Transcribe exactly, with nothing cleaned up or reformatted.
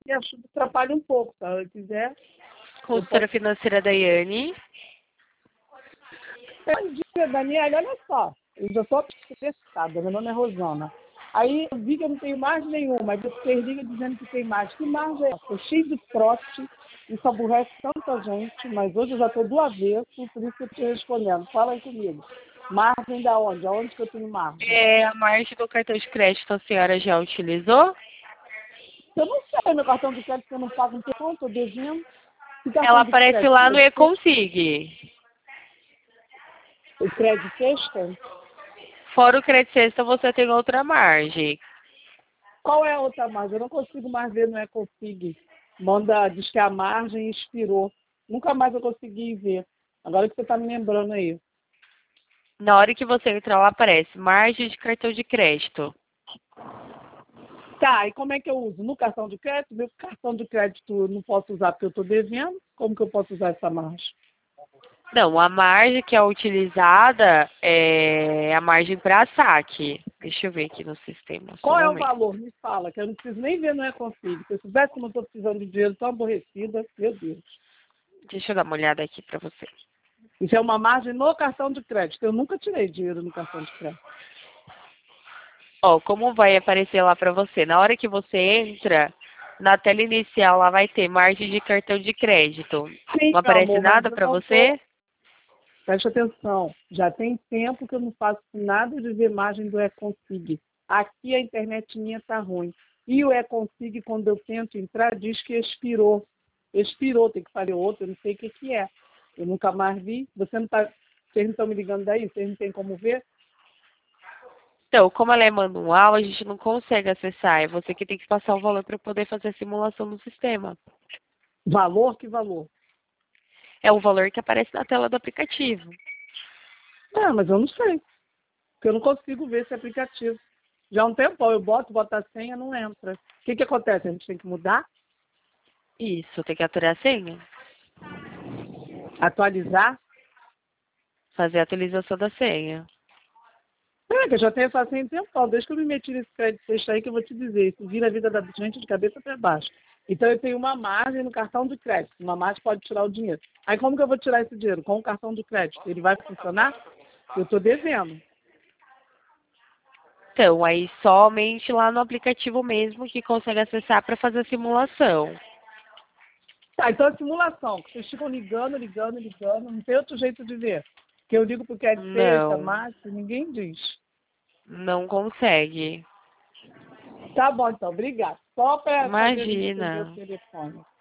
que acho que atrapalha um pouco, tá? Se quiser... Consultora financeira Daiane. Bom dia, Daniela. Olha só, eu já estou interessada, meu nome é Rosana. Aí eu vi que eu não tenho margem nenhuma, aí você liga dizendo que tem margem. Que margem é essa? Estou cheio de trote, isso aborrece tanta gente, mas hoje eu já estou do avesso, por isso que eu estou respondendo. Fala aí comigo. Margem da onde? Aonde que eu tenho margem? É, a margem do cartão de crédito a senhora já utilizou? Eu não sei, meu cartão de crédito eu não pago um tempo, estou devendo. Que cartão Ela de aparece crédito? lá no E-Consig. O crédito sexta? Fora o crédito sexta, você tem outra margem. Qual é a outra margem? Eu não consigo mais ver no E-Consig. Manda, diz que a margem expirou. Nunca mais eu consegui ver. Agora que você está me lembrando aí. Na hora que você entrar lá, aparece margem de cartão de crédito. Tá, e como é que eu uso? No cartão de crédito? Meu cartão de crédito eu não posso usar porque eu estou devendo. Como que eu posso usar essa margem? Não, a margem que é utilizada é a margem para saque. Deixa eu ver aqui no sistema. Só Qual um é o momento. valor? Me fala, que eu não preciso nem ver no E-Consig. Se eu soubesse que eu não estou precisando de dinheiro, tão aborrecida, meu Deus. Deixa eu dar uma olhada aqui para você. Isso é uma margem no cartão de crédito. Eu nunca tirei dinheiro no cartão de crédito. Ó, como vai aparecer lá para você? Na hora que você entra, na tela inicial lá vai ter margem de cartão de crédito. Sim, Não meu aparece amor, mas nada eu para não tô. você? Preste atenção. Já tem tempo que eu não faço nada de ver margem do E-Consig. Aqui a internet minha tá ruim. E o E-Consig, quando eu tento entrar, diz que expirou. Expirou, tem que fazer outro, eu não sei o que que é. Eu nunca mais vi. Você não tá. Vocês não estão me ligando daí? Vocês não tem como ver? Então, como ela é manual, a gente não consegue acessar. É você que tem que passar o valor para poder fazer a simulação no sistema. Valor? Que valor? É o valor que aparece na tela do aplicativo. Não, mas eu não sei. Porque eu não consigo ver esse aplicativo. Já há um tempo eu boto, boto a senha, não entra. O que que acontece? A gente tem que mudar? Isso, tem que aturar a senha. Atualizar? Fazer a atualização da senha. É, que eu já tenho essa senha um tempo, desde que eu me meti nesse crédito sexta aí, que eu vou te dizer, isso vira a vida da gente de cabeça para baixo. Então eu tenho uma margem no cartão de crédito, uma margem pode tirar o dinheiro. Aí como que eu vou tirar esse dinheiro? Com o cartão de crédito. Ele vai funcionar? Eu estou devendo. Então, aí somente lá no aplicativo mesmo que consegue acessar para fazer a simulação. Tá, então a simulação, que vocês ficam ligando, ligando, ligando, não tem outro jeito de ver. Que eu ligo pro crédito sexta, Não, margem, ninguém diz. não consegue. Tá bom, então, obrigado. Só para saber, a gente entender o Imagina. telefone.